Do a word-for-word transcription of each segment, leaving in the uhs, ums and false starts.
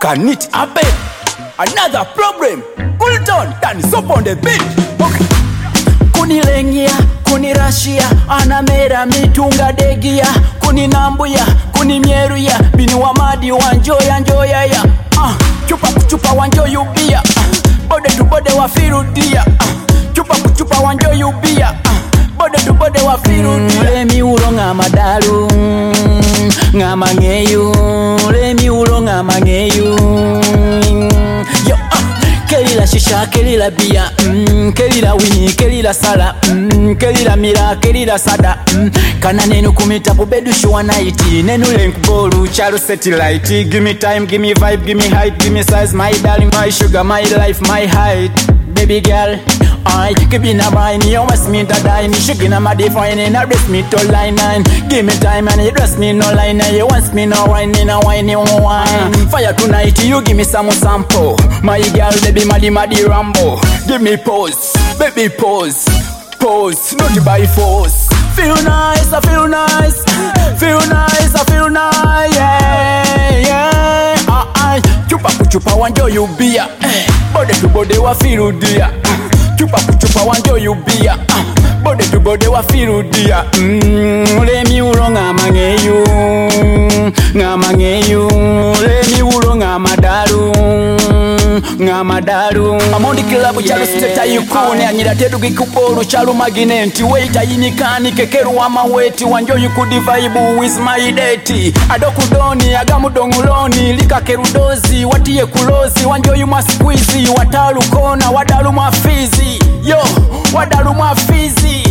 Can it happen? Another problem. Cool it down, turn it up on the beat. Okay. Kunilengia, kunirashia, anamera mitunga degia, kuninambuya, kunimyeruya, binu wa madi wanjoya njoya ya. Uh, chupa kuchupa wanjoyu bia, uh, bode tu bode wa firudia, uh, chupa kuchupa wanjoyu bia, uh, bode tu bode wa firudia. Lemi ulo ngama dalu, ngama ngeyu, lemi ulo ngama ngeyu. Yo, uh, kelila shisha, kelila bia, mm, kelila wini, kelila sala, mm, kelila mira, kelila sada, mm, kana nenu kumita pubedu shuwa naiti, nenu link bolu, chalo satellite. Give me time, give me vibe, give me hype, give me size, my darling, my sugar, my life, my height. Baby girl, I give me a mine, you must mean to die. Me shaking on my define, and I dress me to line nine. Give me time and you dress me no line, and you want me no wine, no wine, no wine. Fire tonight, you give me some sample. My girl, baby, maddy, maddy, Rambo. Give me pose, baby pose, pose, not by force. Feel nice, I feel nice, feel nice, I feel nice, yeah, yeah. Ah, ah, chupa kuchupa wanjo you beer, bode tu bode wa firudia. Chupa kuchupa wanjo you beer, bode tu bode wa firudia. Mm, lemi ulo ngama ngeyu, ngama ngeyu, lemi ulo ngama daru, ngama daru. Amondi kilabu chalo steta yukune, anyira tedu kikuporo chalo maginenti. Waita yinikani kekeru wa maweti, wanjo yukudivaibu with my date. Adoku doni, agamu donguloni, lika kerudozi, watiye kulozi. Wanjo yu maskwizi, watalu kona, wadalu mafizi. Yo, wadalu mafizi.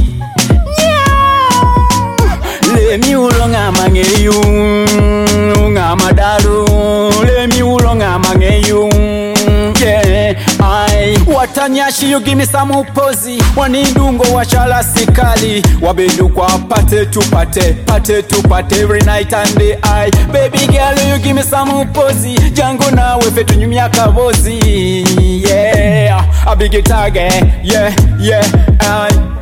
Lemi ulo ngama ngeyu, ngama daru, lemi ulo ngama ngeyu. Yeah, I watanyashi you give me some upozi. Wanindungo washala sikali, wabedu kwa pate tu pate, pate tu pate every night and day. I baby girl you give me some upozi, jango na wefe tu nyumya kavozi. Yeah, a big target, yeah, yeah, I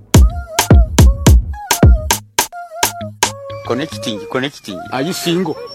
Connecting, connecting. Are you single?